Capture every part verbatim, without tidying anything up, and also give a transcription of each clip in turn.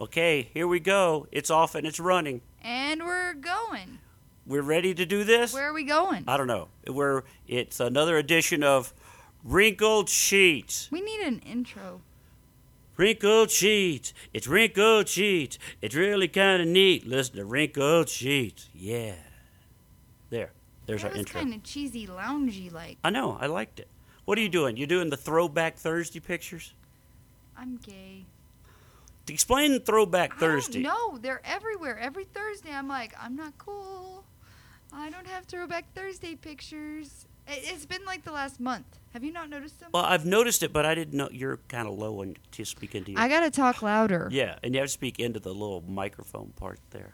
Okay, here we go. It's off and it's running. And we're going. We're ready to do this? Where are we going? I don't know. We're it's another edition of Wrinkled Sheets. We need an intro. Wrinkled Sheets. It's Wrinkled Sheets. It's really kind of neat. Listen to Wrinkled Sheets. Yeah. There. There's that our was intro. kind of cheesy, loungy like. I know. I liked it. What are you doing? You doing the Throwback Thursday pictures? I'm gay. Explain Throwback Thursday. No, they're everywhere. Every Thursday, I'm like, I'm not cool. I don't have Throwback Thursday pictures. It- It's been like the last month. Have you not noticed them? Well, I've noticed it, but I didn't know you're kind of low and to speak into you. I gotta talk louder. Yeah, and you have to speak into the little microphone part there.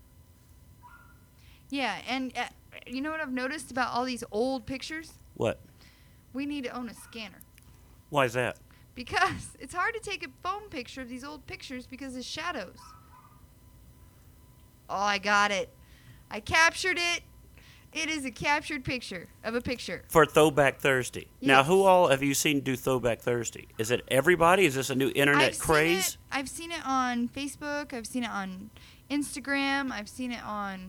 Yeah, and uh, you know what I've noticed about all these old pictures? What? We need to own a scanner. Why is that? Because it's hard to take a phone picture of these old pictures because of shadows. Oh, I got it. I captured it. It is a captured picture of a picture. For Throwback Thursday. Now, Yes. who all have you seen do Throwback Thursday? Is it everybody? Is this a new internet I've craze? Seen it, I've seen it on Facebook. I've seen it on Instagram. I've seen it on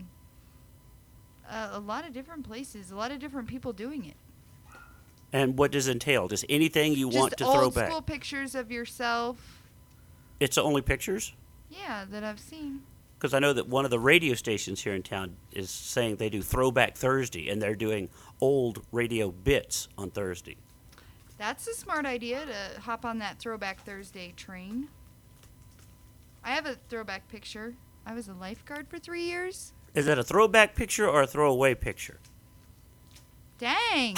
uh, a lot of different places. A lot of different people doing it. And what does it entail? Just anything you Just want to old throw back? school pictures of yourself. It's the only pictures? Yeah, that I've seen. Because I know that one of the radio stations here in town is saying they do Throwback Thursday, and they're doing old radio bits on Thursday. That's a smart idea to hop on that Throwback Thursday train. I have a throwback picture. I was a lifeguard for three years. Is that a throwback picture or a throwaway picture? Dang.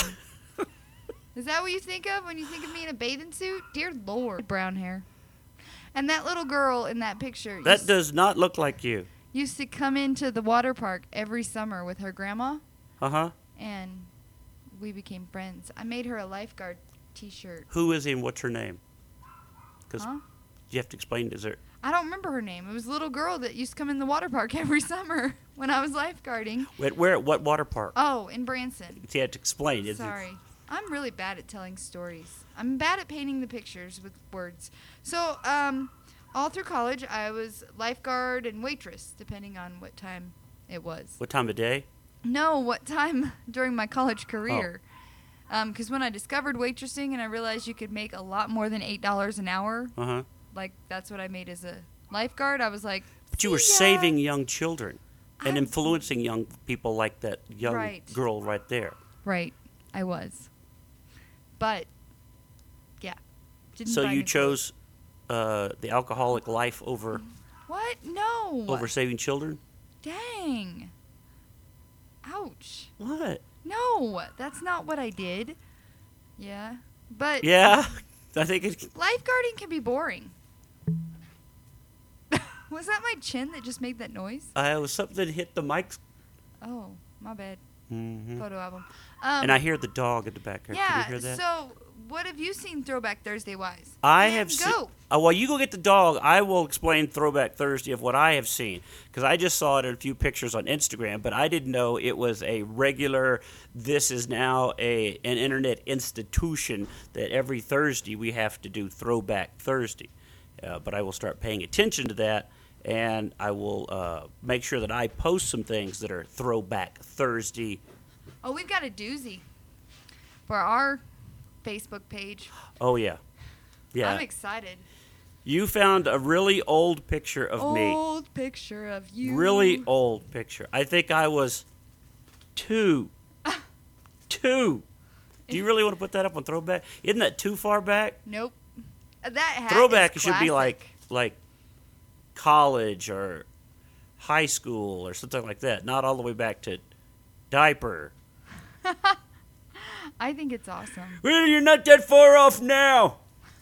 Is that what you think of when you think of me in a bathing suit? Dear Lord. Brown hair. And that little girl in that picture That used, does not look like you. used to come into the water park every summer with her grandma, Uh-huh. and we became friends. I made her a lifeguard T-shirt. Who is he and what's her name? Because Huh? you have to explain. Is there... I don't remember her name. It was a little girl that used to come in the water park every summer when I was lifeguarding. Where, where at what water park? Oh, in Branson. You had to explain. Is it- Sorry. I'm really bad at telling stories. I'm bad at painting the pictures with words. So, um, all through college, I was lifeguard and waitress, depending on what time it was. What time of day? No, what time during my college career. Because when I discovered waitressing and I realized you could make a lot more than eight dollars an hour, Uh-huh. like that's what I made as a lifeguard, I was like, But you were "See ya." saving young children and I'm- influencing young people like that young Right. girl right there. Right, I was. But, yeah. Didn't So buy you new clothes. chose uh, the alcoholic life over What? No. over saving children? Dang. Ouch. What? No, that's not what I did. Yeah. But Yeah, I think it's lifeguarding can be boring. Was that my chin that just made that noise? uh, it was something that hit the mic. Oh, my bad. Mm-hmm. Photo album. Um, And I hear the dog in the background. yeah, Can you hear that? so what have you seen Throwback Thursday wise? I And have seen. Go. Uh, while you go get the dog, I will explain Throwback Thursday of what I have seen because I just saw it in a few pictures on Instagram, but I didn't know it was a regular. This is now a an internet institution that every Thursday we have to do Throwback Thursday. Uh, but I will start paying attention to that, and I will uh, make sure that I post some things that are Throwback Thursday. Oh, we've got a doozy for our Facebook page. Oh yeah, yeah. I'm excited. You found a really old picture of me. Old picture of you. Really old picture. I think I was two. two. Do you really want to put that up on Throwback? Isn't that too far back? Nope. Uh, That hat Throwback is should be like classic. like college or high school or something like that. Not all the way back to diaper. I think it's awesome. Well, you're not that far off now.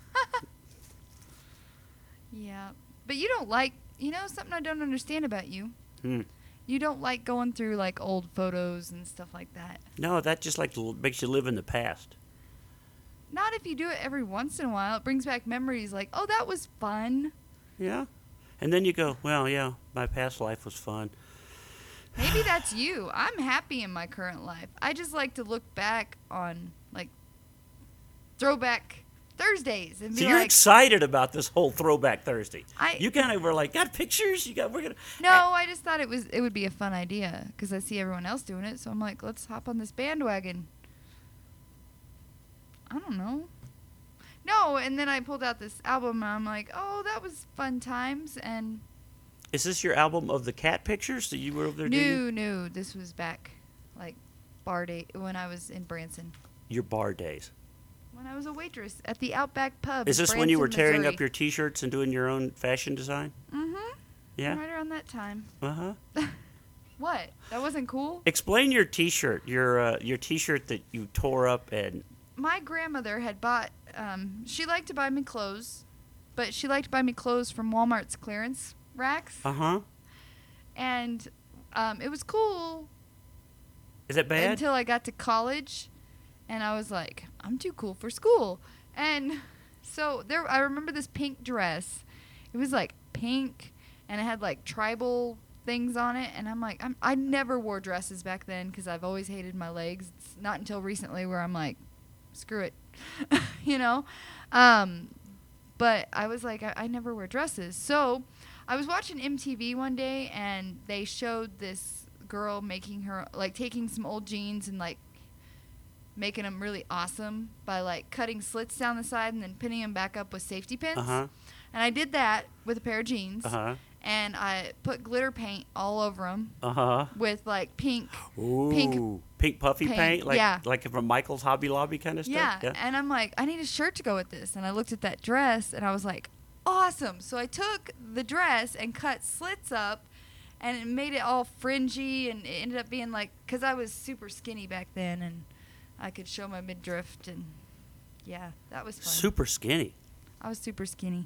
Yeah. But you don't like, you know, something I don't understand about you. Hmm. You don't like going through like old photos and stuff like that. No, that just like l- makes you live in the past. Not if you do it every once in a while. It brings back memories like, oh, that was fun. Yeah. And then you go, well, yeah, my past life was fun. Maybe that's you. I'm happy in my current life. I just like to look back on like throwback Thursdays and be So you're like, excited about this whole Throwback Thursday. I- you kind of were like, got pictures? You got, we're going to. no, I just thought it was it would be a fun idea because I see everyone else doing it. So I'm like, let's hop on this bandwagon. I don't know. No, and then I pulled out this album and I'm like, oh, that was fun times. And Is this your album of the cat pictures that you were over there doing? no, no, this was back like bar day when I was in Branson. Your bar days. When I was a waitress at the Outback Pub. Is in this when you were Branson, tearing Missouri. up your T-shirts and doing your own fashion design? Mm-hmm. Yeah. Right around that time. Uh huh. What? That wasn't cool? Explain your T-shirt. Your uh, your T-shirt that you tore up and. My grandmother had bought, um, she liked to buy me clothes, but she liked to buy me clothes from Walmart's clearance racks. Uh huh. And um, it was cool Is that bad? until I got to college, and I was like, I'm too cool for school. And so there, I remember this pink dress. It was like pink, and it had like tribal things on it. And I'm like, I'm, I never wore dresses back then because I've always hated my legs. It's not until recently where I'm like, screw it, you know? Um, but I was like, I, I never wear dresses. So I was watching M T V one day, and they showed this girl making her, like, taking some old jeans and, like, making them really awesome by, like, cutting slits down the side and then pinning them back up with safety pins. Uh huh. And I did that with a pair of jeans. Uh huh. And I put glitter paint all over them Uh huh. with, like, pink. Ooh. Pink Pink puffy paint, paint, like yeah. like from Michael's Hobby Lobby kind of stuff. Yeah. And I'm like, I need a shirt to go with this. And I looked at that dress, and I was like, awesome. So I took the dress and cut slits up, and it made it all fringy, and it ended up being like, because I was super skinny back then, and I could show my midriff, and yeah, that was fun. Super skinny. I was super skinny.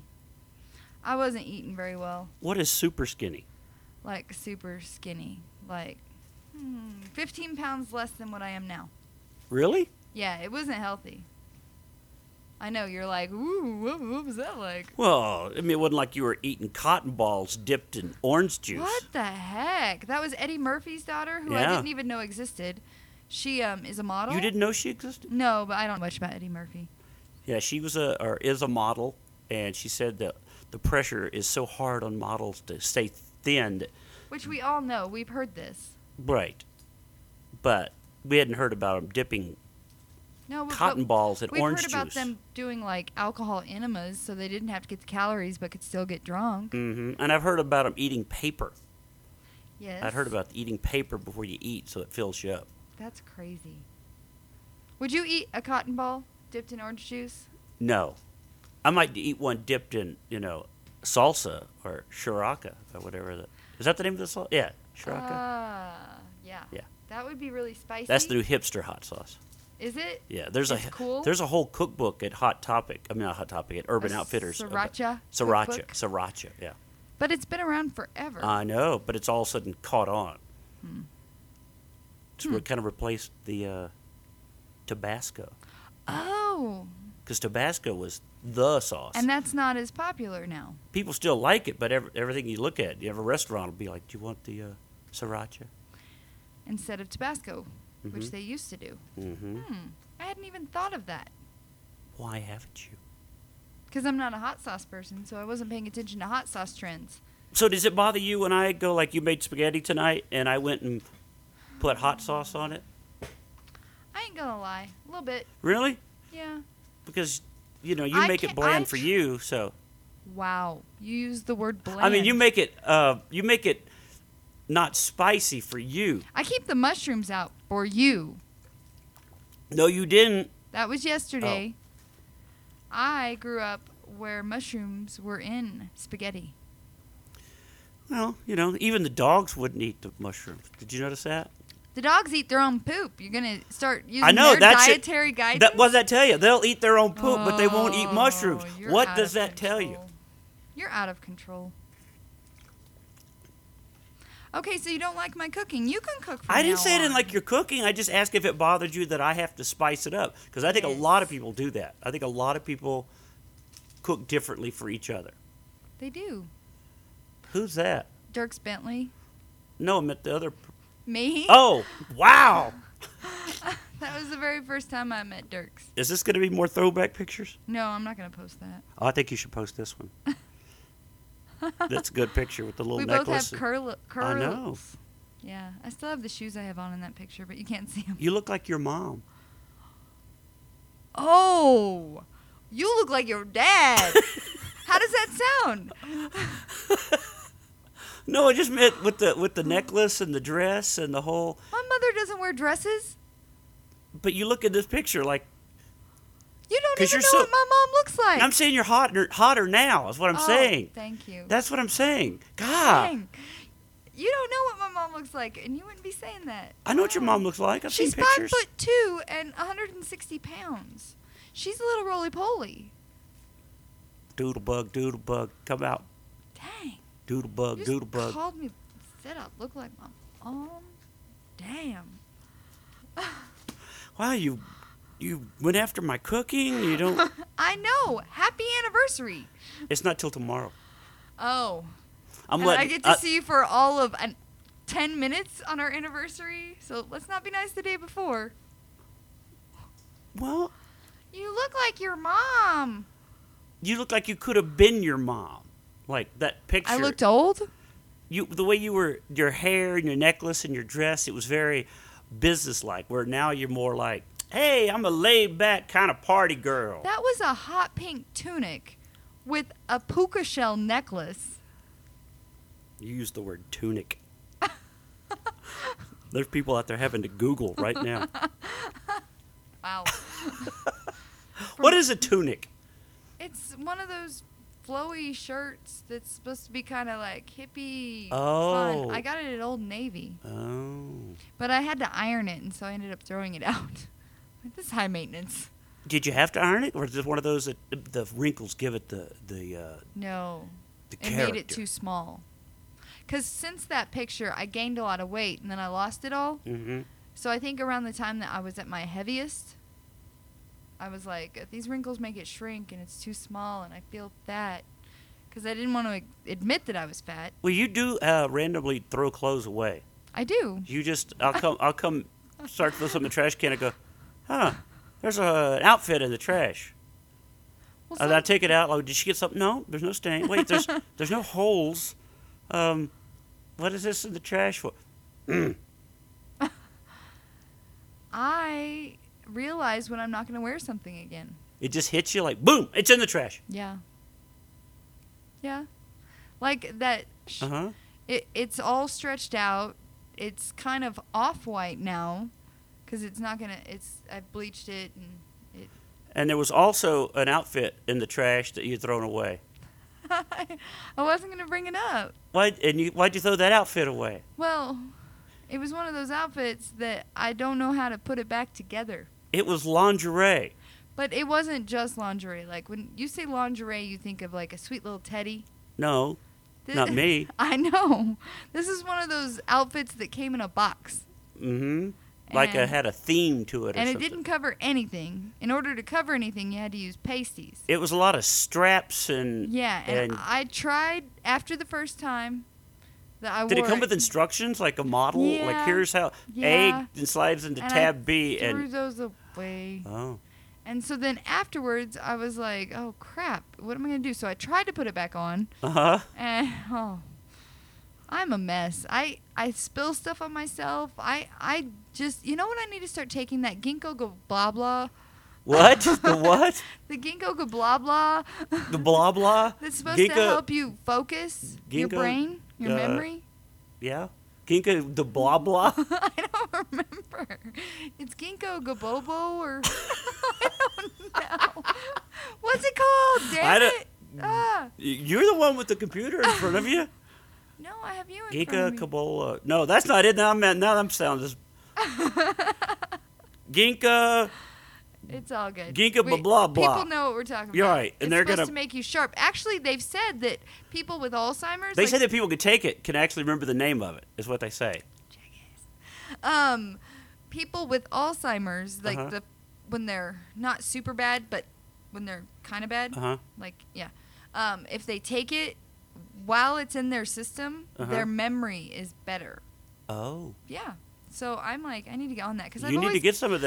I wasn't eating very well, What is super skinny? like super skinny, like hmm, fifteen pounds less than what I am now. Really? Yeah, it wasn't healthy. I know, you're like, ooh, what, what was that like? Well, I mean, it wasn't like you were eating cotton balls dipped in orange juice. What the heck? That was Eddie Murphy's daughter, who I Yeah. didn't even know existed. She um is a model. You didn't know she existed? No, but I don't know much about Eddie Murphy. Yeah, she was a or is a model, and she said that the pressure is so hard on models to stay thin. That, Which we all know. We've heard this. right. But we hadn't heard about them dipping No, but, cotton but balls in we've orange heard about juice. them doing like alcohol enemas, so they didn't have to get the calories, but could still get drunk. hmm And I've heard about them eating paper. Yes. I'd heard about eating paper before you eat, so it fills you up. That's crazy. Would you eat a cotton ball dipped in orange juice? No, I might eat one dipped in, you know, salsa or shiraka or whatever. That is that the name of the sauce? Yeah, shiraka. Ah, yeah. Yeah. That would be really spicy. That's the new hipster hot sauce. Is it? Yeah, there's It's a cool? there's a whole cookbook at Hot Topic. I mean, not Hot Topic at Urban A Outfitters. about- Sriracha. Sriracha. cookbook? Sriracha. Yeah. But it's been around forever. I know, but it's all of a sudden caught on. Hmm. It's re- kind of replaced the uh, Tabasco, oh. because Tabasco was the sauce. And that's not as popular now. People still like it, but every, everything you look at, you have a restaurant will be like, "Do you want the uh, sriracha?" Instead of Tabasco, which Mhm. they used to do. Mm-hmm. Hmm. I hadn't even thought of that. Why haven't you? Because I'm not a hot sauce person, so I wasn't paying attention to hot sauce trends. So does it bother you when I go like you made spaghetti tonight and I went and put hot sauce on it? I ain't gonna lie. A little bit. Really? Yeah. Because you know you I make it can't- bland I for tr- you, so Wow. You used the word bland. I mean you make it uh, you make it not spicy for you. I keep the mushrooms out for you. No, you didn't. That was yesterday. Oh. I grew up where mushrooms were in spaghetti. Well, you know, even the dogs wouldn't eat the mushrooms. Did you notice that? The dogs eat their own poop. You're gonna start using I know their that's it. dietary guidance. That what does that tell you? They'll eat their own poop, but they won't eat Oh, mushrooms. you're What out does of that tell you? control. You're out of control. Okay, so you don't like my cooking. You can cook from I didn't now say I didn't on. like your cooking. I just asked if it bothered you that I have to spice it up. Because I think a lot of Yes. people do that. I think a lot of people cook differently for each other. They do. Who's that? Dirks Bentley. No, I meant the other. p- Me? Oh, wow. That was the very first time I met Dirks. Is this going to be more throwback pictures? No, I'm not going to post that. Oh, I think you should post this one. That's a good picture with the little We necklace. both have curl curls. I know. Yeah, I still have the shoes I have on in that picture, but you can't see them. You look like your mom. Oh, you look like your dad. How does that sound? No, I just meant with the with the necklace and the dress and the whole. My mother doesn't wear dresses. But you look at this picture like. You don't 'Cause even you're know so- what my mom looks like. I'm saying you're hotter hotter now. Is what I'm oh, saying. Thank you. That's what I'm saying. God, Dang. You don't know what my mom looks like, and you wouldn't be saying that. I know what your Wow. mom looks like. I've She's seen five pictures. foot two and one hundred sixty pounds. She's a little roly poly. Doodle bug, doodle bug, come out. Dang. Doodle bug, You doodle just bug. called me, said I look like my mom. Damn. Wow, you you went after my cooking. You don't. I know. Happy anniversary. It's not till tomorrow. Oh. I'm and I letting. get to I- see you for all of an, ten minutes on our anniversary. So let's not be nice the day before. well, You look like your mom. you look like you could have been your mom. Like that picture. I looked old? You the way you were, your hair and your necklace and your dress. It was very businesslike. Where now you're more like, hey, I'm a laid back kind of party girl. That was a hot pink tunic with a puka shell necklace. You used the word tunic. There's people out there having to Google right now. Wow. What is a tunic? It's one of those flowy shirts that's supposed to be kind of like hippie Oh. fun. I got it at Old Navy, Oh. but I had to iron it, and so I ended up throwing it out. This is high maintenance. Did you have to iron it, or is it one of those that the, the wrinkles give it the the uh, No, the it character? made it too small. Because since that picture, I gained a lot of weight, and then I lost it all. Mm-hmm. So I think around the time that I was at my heaviest, I was like, these wrinkles make it shrink, and it's too small, and I feel fat. Because I didn't want to admit that I was fat. Well, you do uh, randomly throw clothes away. I do. You just, I'll come, I'll come, start to throw something in the trash can and go, huh? There's a, an outfit in the trash. Well, And I some- take it out. Like, did she get something? No, there's no stain. Wait, there's there's no holes. Um, what is this in the trash for? Mm. I realize when I'm not going to wear something again. It just hits you like boom. It's in the trash. Yeah. Yeah. Like that. Sh- Uh huh. it, it's all stretched out. It's kind of off-white now because it's not going to, it's, I've bleached it and it, And there was also an outfit in the trash that you'd thrown away. I wasn't going to bring it up. Why? And you? Why'd you throw that outfit away? Well, it was one of those outfits that I don't know how to put it back together. It was lingerie. But it wasn't just lingerie. Like when you say lingerie, you think of like a sweet little teddy. No, Th- not me. I know. This is one of those outfits that came in a box. Mm-hmm. Like it And- had a theme to it or And it something. didn't cover anything. In order to cover anything, you had to use pasties. It was a lot of straps and. Yeah, and, And- I tried after the first time that I Did wore it come with instructions like a model? Like Yeah, here's how yeah. A slides into and tab I B threw and. those away. Oh. And so then afterwards, I was like, oh, crap. What am I going to do? So I tried to put it back on. Uh huh. And, oh, I'm a mess. I, I spill stuff on myself. I, I just, you know what I need to start taking? That ginkgo go blah blah. What? The what? The ginkgo go blah blah. The blah blah? That's supposed to Ginkgo- help you focus your Ginkgo, brain, your uh, memory. Yeah. Ginkgo the blah blah? I don't remember. It's ginkgo gabobo or I don't know. What's it called? Damn I don't- it! Ah, You're the one with the computer in front of you? no, I have you in Ginkgo front of me. Kabola. No, that's not it. Now I'm, now I'm sounding. Ginkgo. It's all good. Ginkgo We- blah, blah. People know what we're talking You're about. right, and it's they're supposed gonna- to make you sharp. Actually, they've said that people with Alzheimer's, They like, say that people can take it, can actually remember the name of it, is what they say. um, people with Alzheimer's, like Uh-huh. the when they're not super bad, but when they're kind of bad, Uh huh. like yeah, um, if they take it while it's in their system, Uh-huh. their memory is better. Oh. Yeah. So I'm like, I need to get on that because I've You need always to get some of that.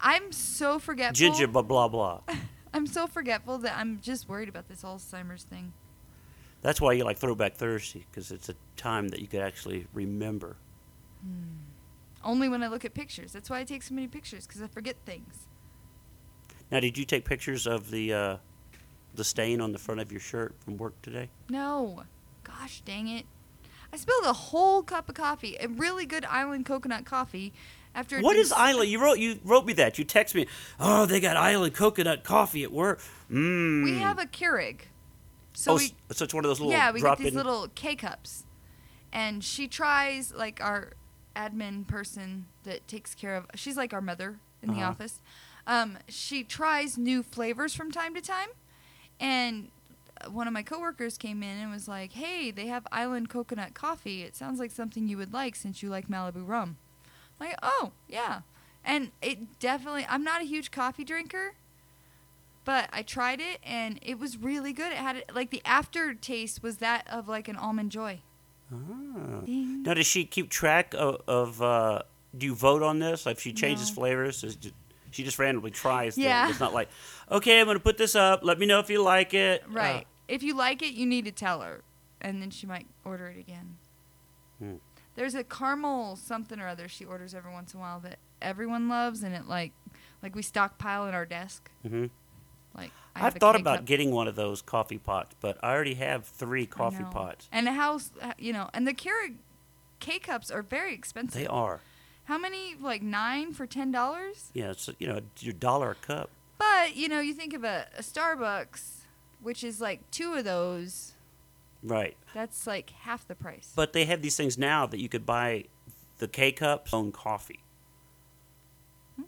I'm so forgetful. Ginger, blah, blah, blah. I'm so forgetful that I'm just worried about this Alzheimer's thing. That's why you like Throwback Thursday, because it's a time that you could actually remember. Hmm. Only when I look at pictures. That's why I take so many pictures, because I forget things. Now, did you take pictures of the uh, the stain on the front of your shirt from work today? No. Gosh dang it. I spilled a whole cup of coffee, a really good Island coconut coffee. After it What been is s- Island? You wrote you wrote me that. You text me, oh, they got Island coconut coffee at work. Mmm. We have a Keurig. So oh, we, s- so it's one of those little yeah, we get drop-in. these little K-cups. And she tries, like, our admin person that takes care of, she's like our mother in the Uh-huh. office. Um, she tries new flavors from time to time. And one of my coworkers came in and was like, hey, they have Island coconut coffee. It sounds like something you would like since you like Malibu rum. I'm like, oh, yeah. And it definitely, I'm not a huge coffee drinker, but I tried it and it was really good. It had, like, the aftertaste was that of, like, an Almond Joy. Ah. Ding. Now, does she keep track of? of uh, do you vote on this? Like, if she changes No. flavors, is it- she just randomly tries. them? Yeah. It's not like, okay, I'm going to put this up. Let me know if you like it. Right. If you like it, you need to tell her, and then she might order it again. Hmm. There's a caramel something or other she orders every once in a while that everyone loves, and it like like we stockpile in our desk. Uh, hmm Like I have I've a thought K about cup. getting one of those coffee pots, but I already have three I coffee know. pots. And a house, uh, you know, and the Keurig K cups are very expensive. They are. How many? Like nine for ten dollars? Yeah, it's you know your dollar a cup. But you know, you think of a, a Starbucks, which is like two of those. Right. That's like half the price. But they have these things now that you could buy the K cups own coffee. Hmm?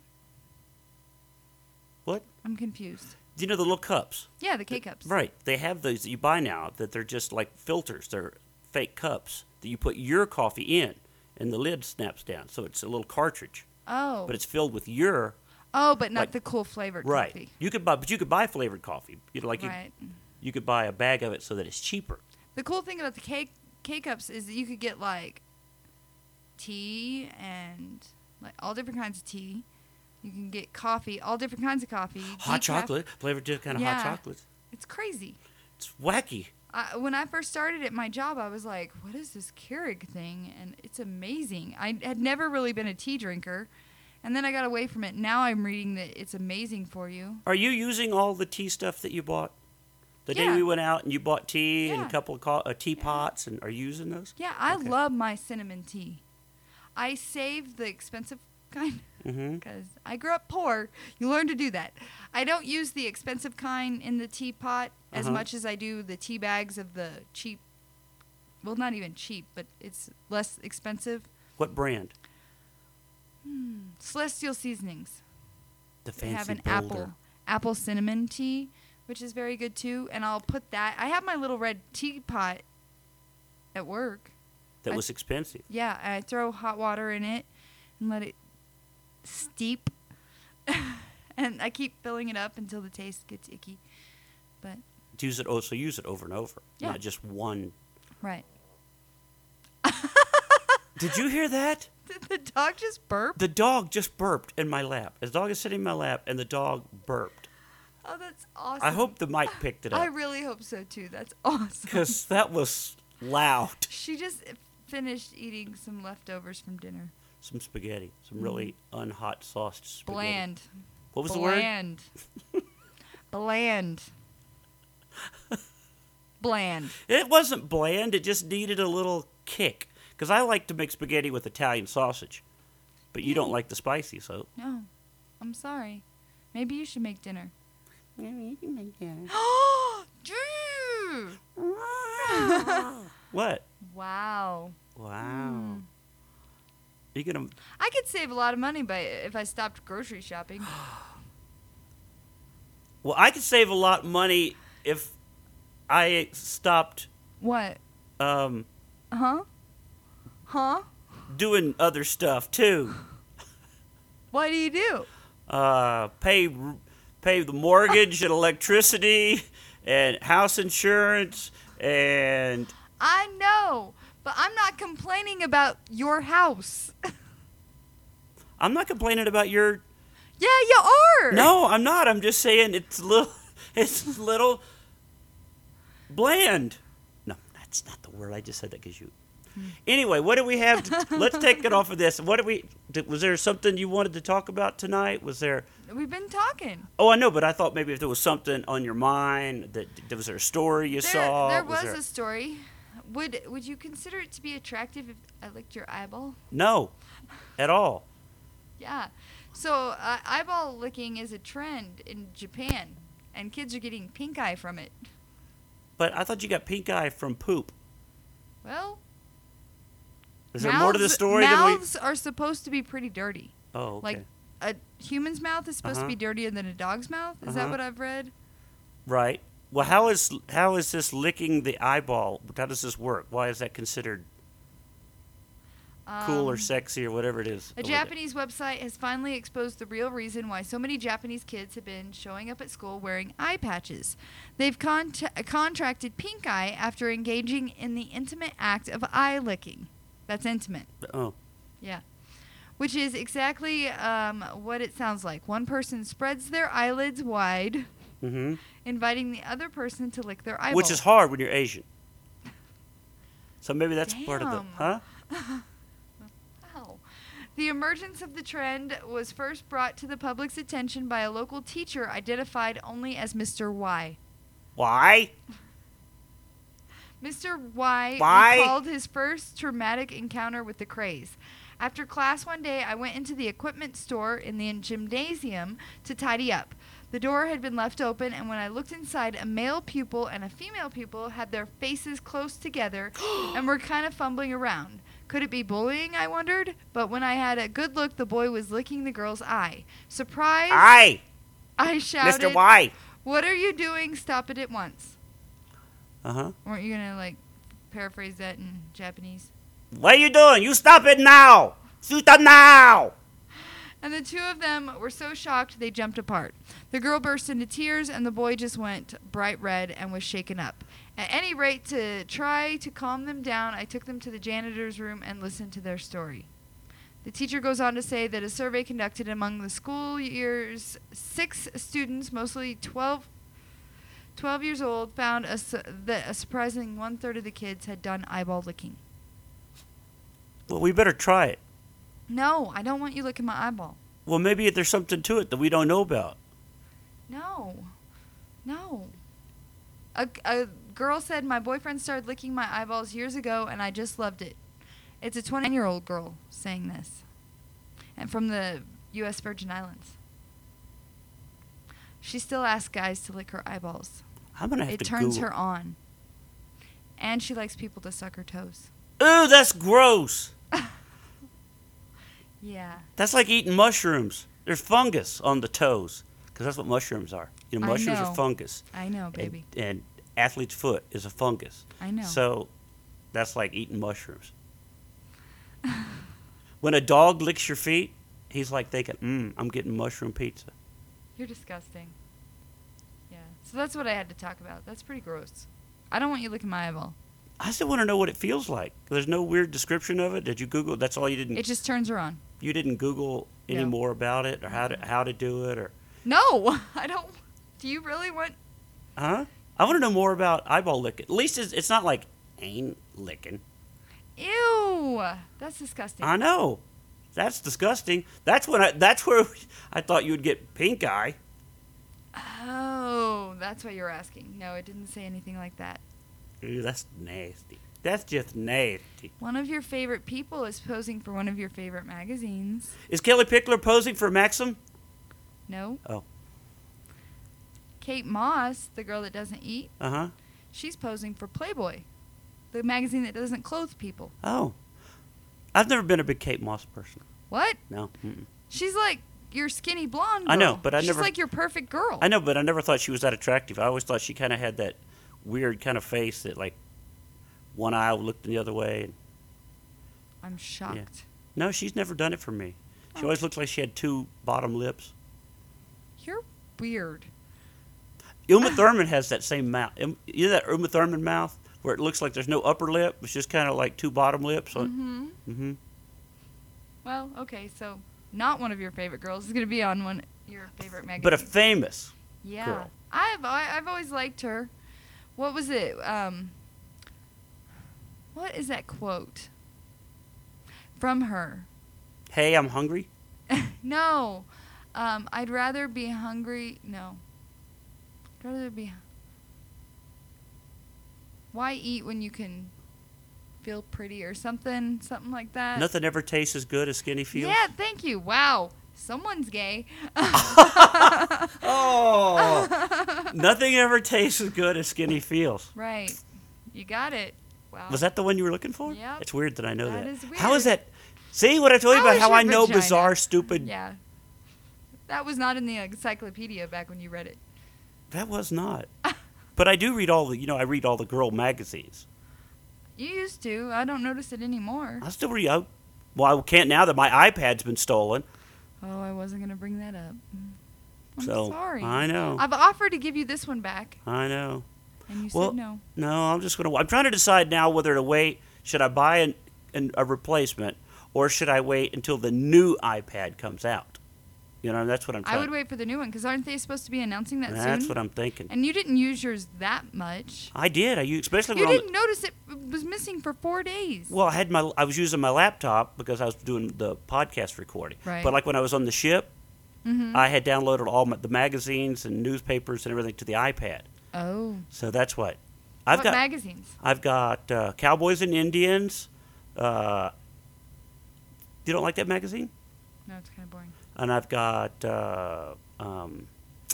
What? I'm confused. You know the little cups. Yeah, the K cups. Right. They have those that you buy now that they're just like filters. They're fake cups that you put your coffee in and the lid snaps down. So it's a little cartridge. Oh. But it's filled with your Oh, but not like- the cool flavored right. coffee. You could buy but you could buy flavored coffee. You know, like Right. you you could buy a bag of it so that it's cheaper. The cool thing about the K K cups is that you could get like tea and like all different kinds of tea. You can get coffee, all different kinds of coffee. Hot decaf- chocolate, flavored different kind of Yeah. hot chocolates. It's crazy. It's wacky. I, when I first started at my job, I was like, "What is this Keurig thing?" And it's amazing. I had never really been a tea drinker, and then I got away from it. Now I'm reading that it's amazing for you. Are you using all the tea stuff that you bought? The day Yeah. we went out and you bought tea and Yeah. a couple of co- uh, teapots, and are you using those? Yeah, I Okay. love my cinnamon tea. I save the expensive kind Mm-hmm. because I grew up poor. You learn to do that. I don't use the expensive kind in the teapot as Uh-huh. much as I do the tea bags of the cheap. Well, not even cheap, but it's less expensive. What brand? Hmm. Celestial Seasonings. The They fancy have an Boulder. apple apple cinnamon tea, which is very good too. And I'll put that. I have my little red teapot at work. That I- was expensive. Yeah, I throw hot water in it and let it steep. And I keep filling it up until the taste gets icky. But Use it. Oh, so use it over and over, Yeah. not just one. right. Did you hear that? Did the dog just burp? The dog just burped in my lap. The dog is sitting in my lap, and the dog burped. Oh, that's awesome. I hope the mic picked it I up really hope so too. That's awesome. because that was loud. She just finished eating some leftovers from dinner. Some spaghetti, some really unhot sauced spaghetti. Bland. What was the word? Bland. Bland. Bland. It wasn't bland. It just needed a little kick. Because I like to make spaghetti with Italian sausage, but you don't like the spicy, so. No. I'm sorry. Maybe you should make dinner. Maybe you can make dinner. Drew! What? Wow. Wow. Hmm. You gonna? I could save a lot of money by if I stopped grocery shopping. Well, I could save a lot of money if I stopped What? um, Huh? Huh? doing other stuff too. What do you do? Uh, pay pay the mortgage and electricity and house insurance and I know, but I'm not complaining about your house. I'm not complaining about your. Yeah, you are. No, I'm not. I'm just saying it's little. It's little bland. No, that's not the word. I just said that because you. Anyway, what do we have? To, let's take it off of this. What do we? Did, was there something you wanted to talk about tonight? Was there? We've been talking. Oh, I know, but I thought maybe if there was something on your mind that was there a story you There, saw? there was, there... a story. Would Would you consider it to be attractive if I licked your eyeball? No, at all. Yeah. So uh, eyeball licking is a trend in Japan, and kids are getting pink eye from it. But I thought you got pink eye from poop. Well, is there more to the story than we? Mouths are supposed to be pretty dirty. Oh, okay. Like a human's mouth is supposed Uh-huh. to be dirtier than a dog's mouth. Is Uh-huh. that what I've read? Right. Well, how is how is this licking the eyeball? How does this work? Why is that considered cool or Um, sexy or whatever it is? A Japanese website has finally exposed the real reason why so many Japanese kids have been showing up at school wearing eye patches. They've contra- contracted pink eye after engaging in the intimate act of eye licking. That's intimate. Oh. Yeah. Which is exactly um, what it sounds like. One person spreads their eyelids wide, Mm-hmm. inviting the other person to lick their eyeball. Which is hard when you're Asian. So maybe that's part of the Damn. huh? Wow. The emergence of the trend was first brought to the public's attention by a local teacher identified only as Mister Y. Why? Mister Y Why? recalled his first traumatic encounter with the craze. After class one day, I went into the equipment store in the gymnasium to tidy up. The door had been left open, and when I looked inside, a male pupil and a female pupil had their faces close together and were kind of fumbling around. Could it be bullying, I wondered? But when I had a good look, the boy was licking the girl's eye. Surprised, Aye, I shouted, Mister Y. "What are you doing? Stop it at once." Uh huh. Weren't you going to, like, paraphrase that in Japanese? What are you doing? You stop it now! Stop now! And the two of them were so shocked they jumped apart. The girl burst into tears, and the boy just went bright red and was shaken up. At any rate, to try to calm them down, I took them to the janitor's room and listened to their story. The teacher goes on to say that a survey conducted among the school year's six students, mostly twelve, twelve years old, found a su- that a surprising one-third of the kids had done eyeball licking. Well, we better try it. No, I don't want you licking my eyeball. Well, maybe there's something to it that we don't know about. No. No. A, a girl said, "My boyfriend started licking my eyeballs years ago, and I just loved it." It's a twenty-nine-year-old girl saying this. And from the U S Virgin Islands. She still asks guys to lick her eyeballs. I'm gonna have It to turns Google. her on. And she likes people to suck her toes. Ooh, that's gross. Yeah. That's like eating mushrooms. There's fungus on the toes, because that's what mushrooms are. You know, I mushrooms know. are fungus. I know, baby. And, and athlete's foot is a fungus. I know. So that's like eating mushrooms. When a dog licks your feet, he's like thinking, mm, I'm getting mushroom pizza. You're disgusting. Yeah. So that's what I had to talk about. That's pretty gross. I don't want you licking my eyeball. I still want to know what it feels like. There's no weird description of it. Did you Google? That's all you didn't. It just turns her on. You didn't Google any No. more about it, or how to how to do it, or No, I don't. Do you really want? huh? I want to know more about eyeball licking. At least it's, it's not like ain't licking. Ew, that's disgusting. I know. That's disgusting. That's when I. That's where I thought you would get pink eye. Oh, that's what you're asking. No, it didn't say anything like that. Ew, that's nasty. That's just nasty. One of your favorite people is posing for one of your favorite magazines. Is Kelly Pickler posing for Maxim? No. Oh. Kate Moss, the girl that doesn't eat, Uh huh. she's posing for Playboy, the magazine that doesn't clothe people. Oh. I've never been a big Kate Moss person. What? No. Mm-mm. She's like your skinny blonde girl. I know, but I she's never- like your perfect girl. I know, but I never thought she was that attractive. I always thought she kind of had that weird kind of face that, like, one eye looked the other way. I'm shocked. No, she's never done it for me. She always looked like she had two bottom lips. You're weird. Uma Thurman has that same mouth. Um, You know that Uma Thurman mouth where it looks like there's no upper lip? It's just kind of like two bottom lips. On, Mm-hmm. mm-hmm. Well, okay, so not one of your favorite girls. It's going to be on one your favorite magazine. But a famous yeah. girl. I've I- I've always liked her. What was it? Um, what is that quote from her? Hey, I'm hungry. No. Um, I'd rather be hungry. No. I'd rather be. Why eat when you can feel pretty or something? Something like that. Nothing ever tastes as good as skinny feels. Yeah, thank you. Wow. Someone's gay. Oh. Nothing ever tastes as good as skinny feels. Right. You got it. Wow. Was that the one you were looking for? Yep. It's weird that I know that. That is How is weird. that? See what I told you How about is how your I know vagina? bizarre, stupid. Yeah. That was not in the encyclopedia back when you read it. That was not. But I do read all the, you know, I read all the girl magazines. You used to. I don't notice it anymore. I still read. I, well, I can't now that my iPad's been stolen. Oh, I wasn't going to bring that up. I'm so sorry. I know. I've offered to give you this one back, I know. and you Well, said no. No, I'm just gonna. I'm trying to decide now whether to wait. Should I buy an, an, a replacement, or should I wait until the new iPad comes out? You know, that's what I'm trying. I would wait for the new one, because aren't they supposed to be announcing that That's soon? what I'm thinking. And you didn't use yours that much. I did. I used, especially You when didn't notice it was missing for four days. Well, I had my. I was using my laptop because I was doing the podcast recording. Right. But like when I was on the ship, Mm-hmm. I had downloaded all my, the magazines and newspapers and everything to the iPad. Oh. So that's what I've what got. magazines? I've got uh, Cowboys and Indians. Uh, you don't like that magazine? No, it's kind of boring. And I've got uh, um,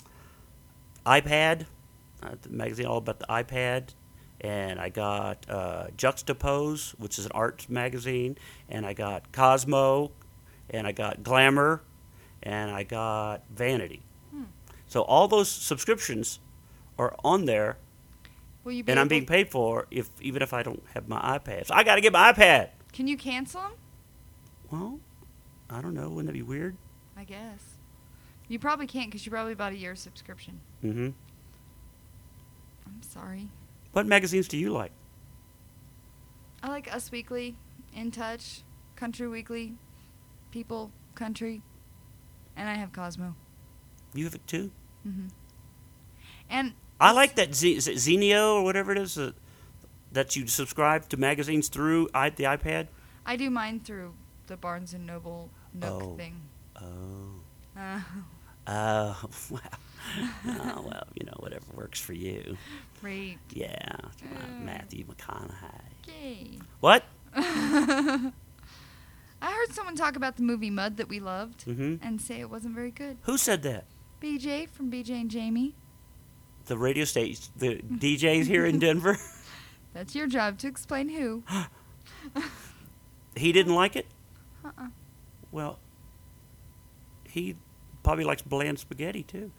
iPad, uh, the magazine all about the iPad. And I got uh, Juxtapose, which is an art magazine. And I got Cosmo. And I got Glamour. And I got Vanity. Hmm. So all those subscriptions are on there. Will you be And I'm able- being paid for if even if I don't have my iPad. So I got to get my iPad. Can you cancel them? Well, I don't know. Wouldn't that be weird? I guess. You probably can't, because you probably bought a year subscription. Mm-hmm. I'm sorry. What magazines do you like? I like Us Weekly, In Touch, Country Weekly, People, Country, and I have Cosmo. You have it too? Mm-hmm. And I like that Z- is it Zenio or whatever it is uh, that you subscribe to magazines through I- the iPad. I do mine through the Barnes and Noble Nook Oh. thing. Oh, Uh, oh, wow. Oh, well, you know, whatever works for you. great. Yeah, Uh. Matthew McConaughey. Yay. What? I heard someone talk about the movie Mud that we loved Mm-hmm. and say it wasn't very good. Who said that? B J from B J and Jamie. The radio station, the D Js here in Denver. That's your job to explain who. He didn't like it. Uh-uh. Well, he probably likes bland spaghetti too.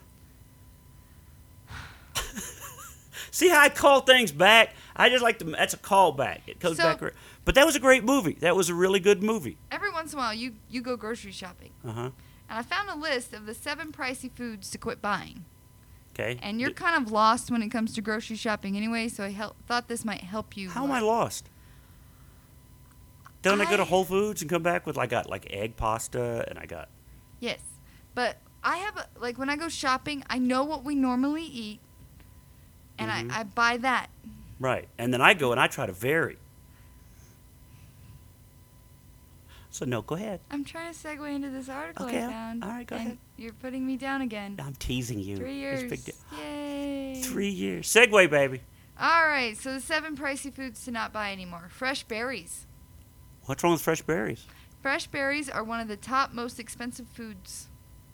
See how I call things back? I just like to. That's a callback. It comes So- back. re- But that was a great movie. That was a really good movie. Every once in a while, you, you go grocery shopping. Uh huh. And I found a list of the seven pricey foods to quit buying. Okay. And you're D- kind of lost when it comes to grocery shopping anyway, so I hel- thought this might help you. How am uh, I lost? Don't I, go to I- Whole Foods and come back with I got like egg pasta and I got Yes. But I have, a, like, when I go shopping, I know what we normally eat, and Mhm. I, I buy that. right, and then I go and I try to vary. So no, go ahead. I'm trying to segue into this article Okay, I found. all right, go and ahead. You're putting me down again. I'm teasing you. Three It's a years. big deal. Yay. Three years. Segway, baby. All right, so the seven pricey foods to not buy anymore. Fresh berries. What's wrong with fresh berries? Fresh berries are one of the top most expensive foods.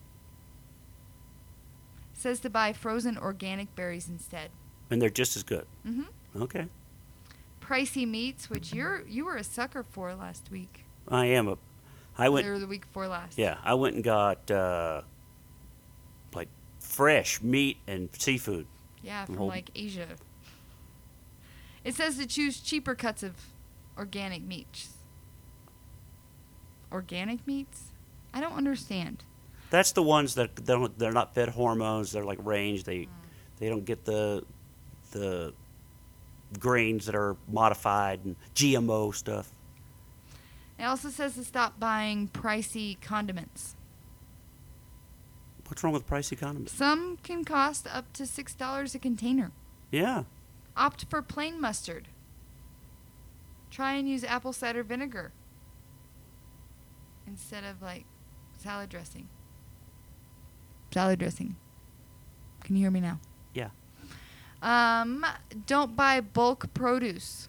Says to buy frozen organic berries instead. And they're just as good. Mm-hmm. Okay. Pricey meats, which you're you were a sucker for last week. I am a. I went. Or the week before last. Yeah, I went and got uh, like fresh meat and seafood. Yeah, from Whole- like Asia. It says to choose cheaper cuts of organic meats. Organic meats? I don't understand. That's the ones that they don't, they're not fed hormones. They're like range. They they don't get the the grains that are modified and G M O stuff. It also says to stop buying pricey condiments. What's wrong with pricey condiments? Some can cost up to six dollars a container. Yeah. Opt for plain mustard. Try and use apple cider vinegar instead of like salad dressing. Salad dressing. Can you hear me now? Yeah. Um, don't buy bulk produce.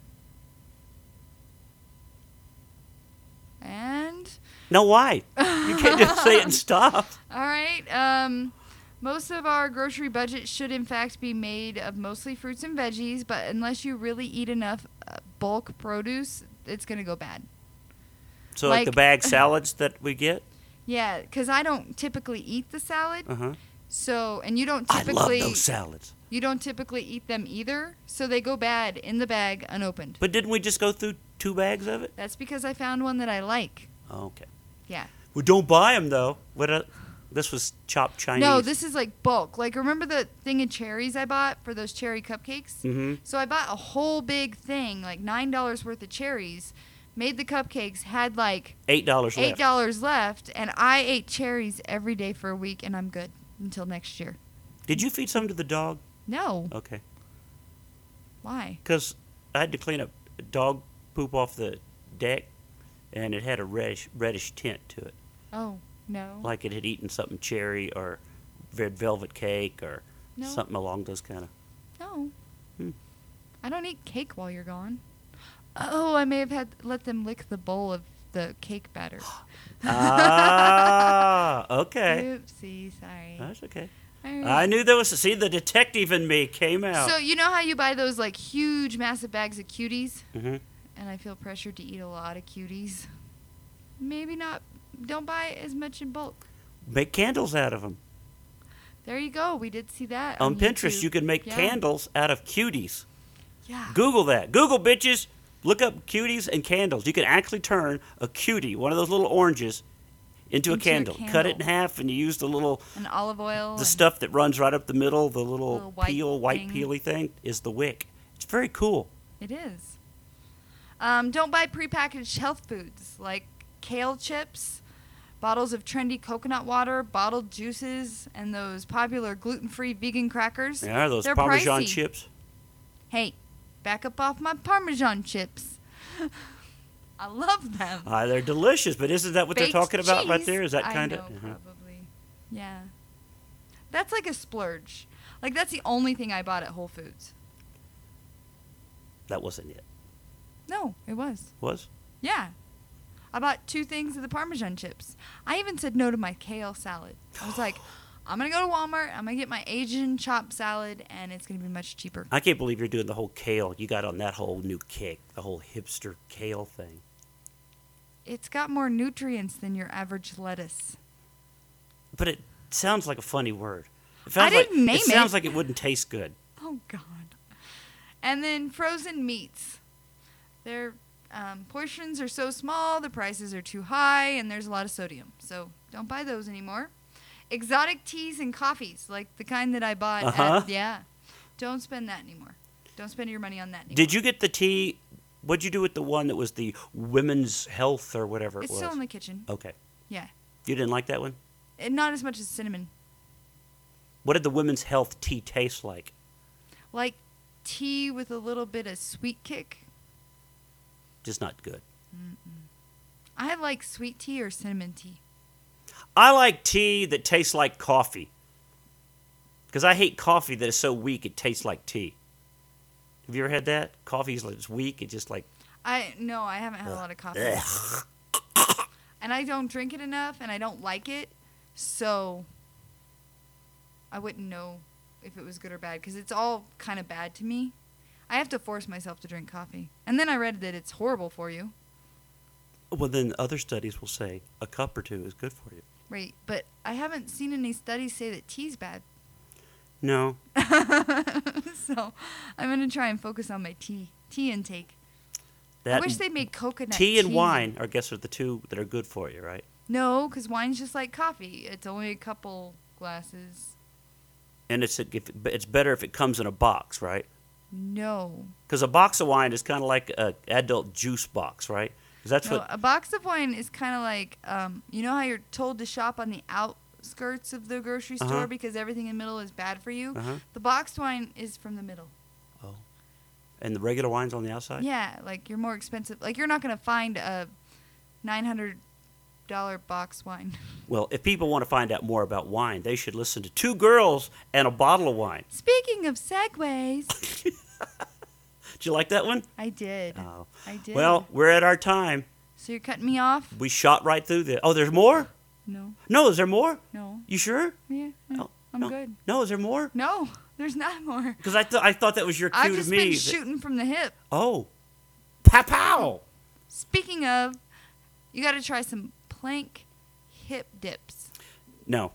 And No, why? You can't just say it and stop. all right. Um, most of our grocery budget should in fact be made of mostly fruits and veggies, but unless you really eat enough uh, bulk produce, it's gonna go bad. So like, Like- the bag salads that we get? Yeah, because I don't typically eat the salad. Uh-huh. So, and you don't I love typically those salads. you don't typically eat them either, so they go bad in the bag unopened. But didn't we just go through two bags of it? That's because I found one that I like. Oh, okay. Yeah. Well, don't buy them, though. What? A, this was chopped Chinese. No, this is like bulk. Like, remember the thing of cherries I bought for those cherry cupcakes? Mm-hmm. So I bought a whole big thing, like nine dollars worth of cherries, made the cupcakes, had like Eight dollars left. eight dollars left, and I ate cherries every day for a week, and I'm good until next year. Did you feed some to the dog? No. Okay. Why? Because I had to clean up dog poop off the deck, and it had a reddish, reddish tint to it. Oh, no. Like it had eaten something cherry or red velvet cake or No. something along those kind of. No. Hmm. I don't eat cake while you're gone. Oh, I may have had let them lick the bowl of the cake batter. Ah, okay. Oopsie, sorry. That's okay. All right. I knew there was. See, the detective in me came out. So you know how you buy those like huge, massive bags of cuties, hmm and I feel pressured to eat a lot of cuties. Maybe not. Don't buy as much in bulk. Make candles out of them. There you go. We did see that On on Pinterest, YouTube. you can make Yeah. candles out of cuties. Yeah. Google that. Google, bitches. Look up cuties and candles. You can actually turn a cutie, one of those little oranges, into, a, Into a candle. Cut it in candle. half, and you use the little And olive oil. the and stuff that runs right up the middle. The little, Little white peel, white thing. peely thing is the wick. It's very cool. It is. Um, don't buy prepackaged health foods like kale chips, bottles of trendy coconut water, bottled juices, and those popular gluten-free vegan crackers. Yeah, those They're Parmesan pricey. chips. Hey, back up off my Parmesan chips. I love them. Uh, they're delicious, but isn't that what Baked they're talking about right cheese. there? Is that I kind know, of? probably. Yeah. That's like a splurge. Like, that's the only thing I bought at Whole Foods. That wasn't it. No, it was. Was? Yeah. I bought two things of the Parmesan chips. I even said no to my kale salad. I was like, I'm going to go to Walmart. I'm going to get my Asian chopped salad, and it's going to be much cheaper. I can't believe you're doing the whole kale. You got on that whole new kick, the whole hipster kale thing. It's got more nutrients than your average lettuce. But it sounds like a funny word. It I sounds like, didn't name it sounds it. like it wouldn't taste good. Oh, God. And then frozen meats. Their um, portions are so small, the prices are too high, and there's a lot of sodium. So don't buy those anymore. Exotic teas and coffees, like the kind that I bought. Uh-huh. At, yeah. Don't spend that anymore. Don't spend your money on that anymore. Did you get the tea? What'd you do with the one that was the women's health or whatever It's it was? still in the kitchen. Okay. Yeah. You didn't like that one? And not as much as cinnamon. What did the women's health tea taste like? Like tea with a little bit of sweet kick. Just not good. I like sweet tea or cinnamon tea. I like tea that tastes like coffee. Because I hate coffee that is so weak it tastes like tea. Have you ever had that? Coffee's like it's weak. It's just like. I no, I haven't had a lot of coffee. Ugh. And I don't drink it enough, and I don't like it, so I wouldn't know if it was good or bad, because it's all kind of bad to me. I have to force myself to drink coffee. And then I read that it's horrible for you. Well, then other studies will say a cup or two is good for you. Right, but I haven't seen any studies say that tea's bad. No. So I'm going to try and focus on my tea, tea intake. That I wish they made coconut tea and wine, I guess, are the two that are good for you, right? No, because wine's just like coffee. It's only a couple glasses. And it's a, if, it's better if it comes in a box, right? No. Because a box of wine is kind of like an adult juice box, right? 'Cause that's No, what. a box of wine is kind of like, um, you know how you're told to shop on the outskirts of the grocery store Uh-huh. because everything in the middle is bad for you? Uh-huh. The boxed wine is from the middle. Oh. And the regular wine's on the outside? Yeah, like you're more expensive. Like you're not going to find a nine hundred dollars box wine. Well, if people want to find out more about wine, they should listen to Two Girls and a Bottle of Wine. Speaking of segues, Did you like that one? I did. Oh. I did. Well, we're at our time. So you're cutting me off? We shot right through this. Oh, there's more? No, No, is there more? no. You sure? Yeah, yeah, No, I'm no. good. No, is there more? No, there's not more. Because I, th- I thought that was your cue I've to just me. been that- shooting from the hip. Oh. Pow pow! Speaking of, you got to try some plank hip dips. No.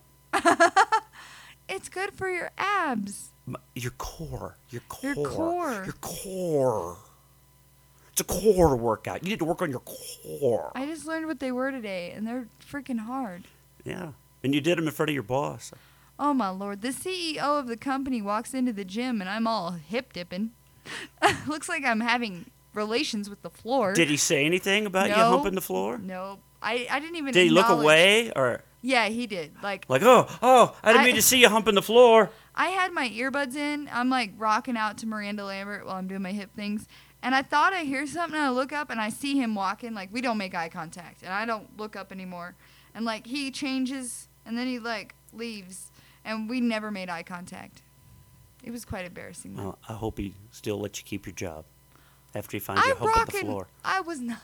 It's good for your abs. M- Your core. Your core. Your core. Your core. It's a core workout. You need to work on your core. I just learned what they were today, and they're freaking hard. Yeah. And you did them in front of your boss. Oh my lord! The C E O of the company walks into the gym, and I'm all hip dipping. Looks like I'm having relations with the floor. Did he say anything about you No. humping the floor? No, I, I didn't even. Did he look acknowledge- away or Yeah, he did. Like like, oh, oh, I didn't I- mean to see you humping the floor? I had my earbuds in. I'm like rocking out to Miranda Lambert while I'm doing my hip things. And I thought I hear something, and I look up, and I see him walking. Like, we don't make eye contact, and I don't look up anymore. And, like, he changes, and then he, like, leaves, and we never made eye contact. It was quite embarrassing. though. Well, I hope he still lets you keep your job after he finds you I'm humping the rocking. floor. I was not.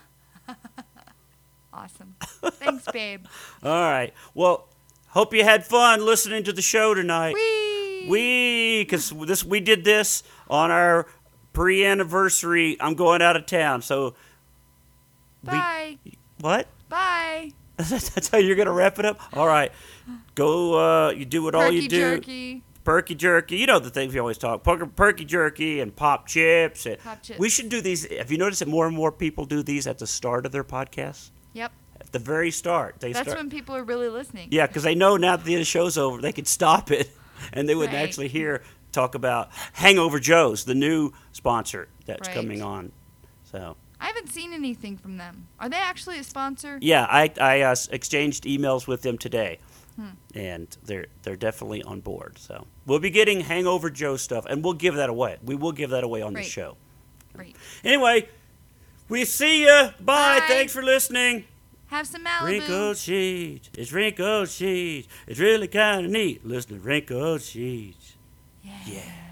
Awesome. Thanks, babe. All right. Well, hope you had fun listening to the show tonight. Whee! We, because this we did this on our pre-anniversary. I'm going out of town, so we- Bye. what? Bye. That's how you're gonna wrap it up. All right, go. Uh, you do what all Perky you do. jerky. Perky jerky. You know the things we always talk. Perky, perky jerky and pop chips. And Pop chips. We should do these. Have you noticed that more and more people do these at the start of their podcasts? Yep. At the very start, they That's start. when people are really listening. Yeah, because they know now that the show's over, they could stop it, and they wouldn't Right. actually hear talk about Hangover Joe's, the new sponsor that's Right. coming on. So I haven't seen anything from them. Are they actually a sponsor? yeah, I I uh, s- exchanged emails with them today, Hmm. and they're they're definitely on board. So we'll be getting Hangover Joe stuff, and we'll give that away. We will give that away on the Great. show. Great. Anyway, we see ya. Bye. Bye. Thanks for listening. Have some Malibu. Wrinkled sheets. It's wrinkled sheets. It's really kind of neat. Listen to wrinkled sheets. Yeah. Yeah.